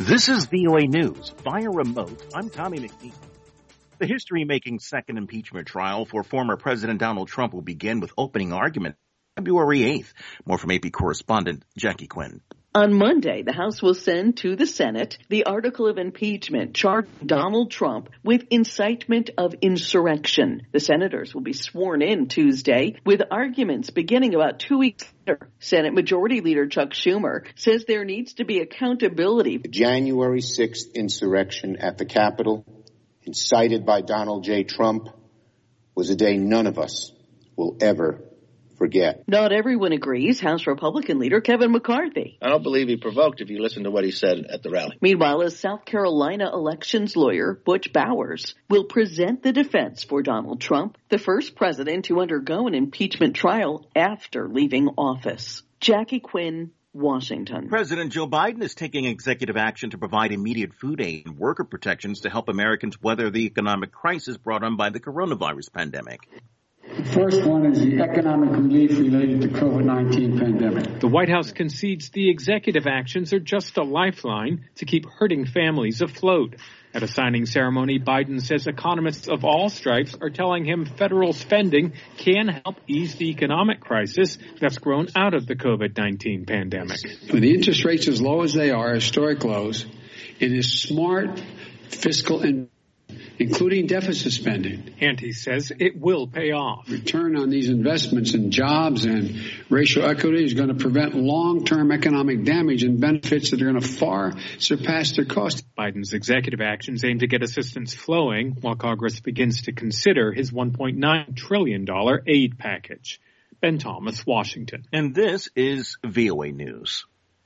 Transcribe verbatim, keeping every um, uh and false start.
This is V O A News. Via remote, I'm Tommy McNeil. The history-making second impeachment trial for former President Donald Trump will begin with opening argument February eighth. More from A P correspondent Jackie Quinn. On Monday, the House will send to the Senate the article of impeachment charging Donald Trump with incitement of insurrection. The senators will be sworn in Tuesday with arguments beginning about two weeks later. Senate Majority Leader Chuck Schumer says there needs to be accountability. The January sixth insurrection at the Capitol, incited by Donald J. Trump, was a day none of us will ever forget. Not everyone agrees. House Republican leader Kevin McCarthy. I don't believe he provoked if you listen to what he said at the rally. Meanwhile, a South Carolina elections lawyer, Butch Bowers, will present the defense for Donald Trump, the first president to undergo an impeachment trial after leaving office. Jackie Quinn, Washington. President Joe Biden is taking executive action to provide immediate food aid and worker protections to help Americans weather the economic crisis brought on by the coronavirus pandemic. The first one is the economic relief related to COVID nineteen pandemic. The White House concedes the executive actions are just a lifeline to keep hurting families afloat. At a signing ceremony, Biden says economists of all stripes are telling him federal spending can help ease the economic crisis that's grown out of the COVID nineteen pandemic. With the interest rates as low as they are, historic lows, it is smart fiscal and including deficit spending. And he says it will pay off. Return on these investments in jobs and racial equity is going to prevent long-term economic damage and benefits that are going to far surpass their cost. Biden's executive actions aim to get assistance flowing while Congress begins to consider his one point nine trillion dollars aid package. Ben Thomas, Washington. And this is V O A News.